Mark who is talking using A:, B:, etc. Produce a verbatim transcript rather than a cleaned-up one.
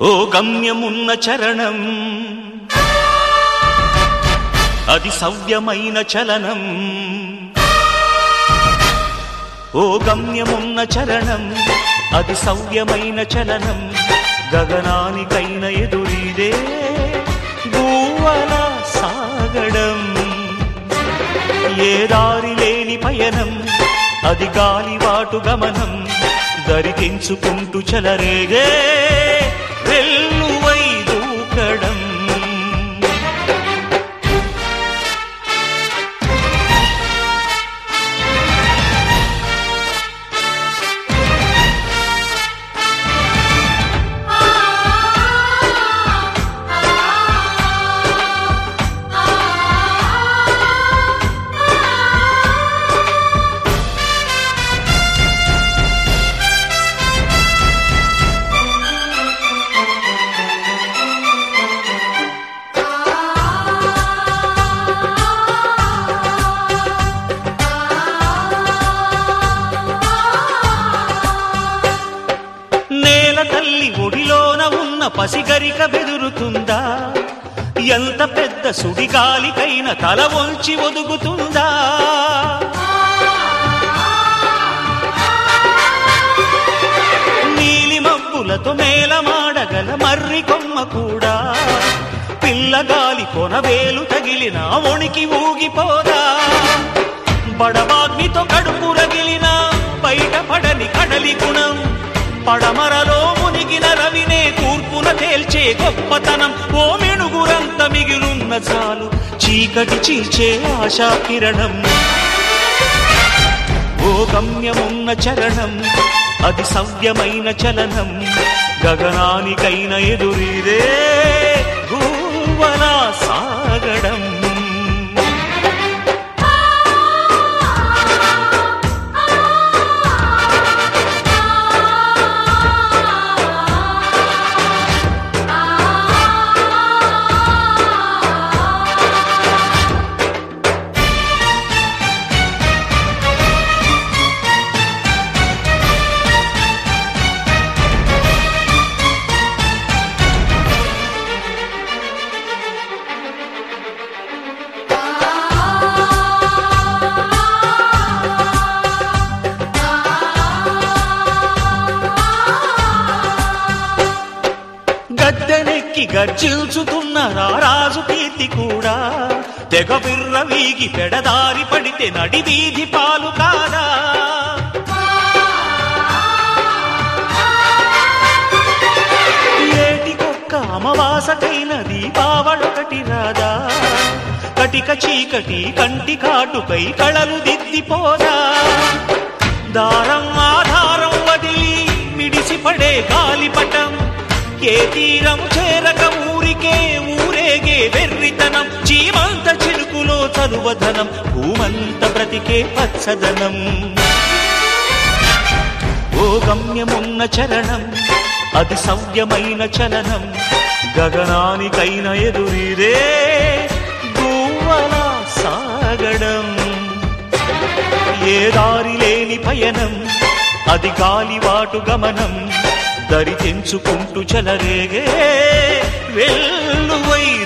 A: ఓ గమ్యమున్న చరణం అది సవ్యమైన చలనం ఓ గమ్యమున్న చరణం అది సవ్యమైన చలనం గగనానికైన ఎదురీదే గువ్వల సాగడం ఏ దారి లేని పయనం అది గాలివాటు గమనం దరికించుకుంటూ చెలరేగే వెల్లువై దూకడం తల్లి ఒడిలోన ఉన్న పసిగరిక బెదురుతుందా ఎంత పెద్ద సుడిగాలికైన తల వంచి ఒదుగుతుందా నీలి మబ్బులతో మేలమాడగల మర్రి కొమ్మ కూడా పిల్లగాలి కొనవేలు తగిలిన ఒణికి ఊగిపోదా బడబాగ్నితో కడుపు రగిలిన బయటపడని కడలి గుణం పడమరలో మునిగిన రవినే తూర్పున తేల్చే గొప్పతనం ఓ మెణుగురంత మిగిలున్న చాలు చీకటి చీల్చే ఆశా కిరణం ఓ గమ్యమున్న చరణం అది సవ్యమైన చలనం గగనానికైన ఎదురీదే గువ్వల సాగడం గద్దెనెక్కి గర్జిల్చుతున్న రారాజు కీర్తి కూడా తెగ బిర్ర వీగి పెడదారి పడితే నడి వీధి పాలు కాదా ఏటికొక్క అమవాసకైన దీపావళొకటి రాదా కటిక చీకటి కంటి కాటుకై కళలు దిద్దిపోదా దారం ఆధారం వదిలి మిడిసిపడే గాలిపటం ఏ తీరం చేరక ఊరికే ఊరేగే వెర్రితనం చీమంత చిలుకులో చలువధనం భూమంత బ్రతికే పచ్చదనం ఓ గమ్యమున్న చరణం అది సవ్యమైన చలనం గగనానికైన ఎదురీదే గువ్వల సాగడం ఏ దారి లేని పయనం అది గాలివాటు గమనం దరి తెంచుకుంటూ చెలరేగే వెల్లువై